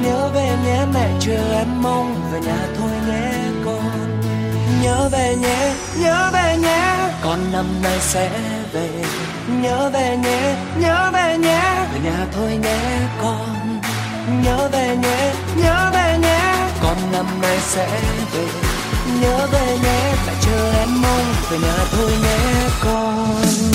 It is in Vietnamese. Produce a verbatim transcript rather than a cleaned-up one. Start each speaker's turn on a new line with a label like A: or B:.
A: Nhớ về nhé mẹ chờ em mong về nhà thôi nhé con. Nhớ về nhé, nhớ về nhé, con năm nay sẽ về. Nhớ về nhé, nhớ về nhé, về nhà thôi nhé con. Nhớ về nhé, nhớ về nhé, con năm nay sẽ về. Nhớ về nhé, lại chờ em mong về nhà thôi nhé con.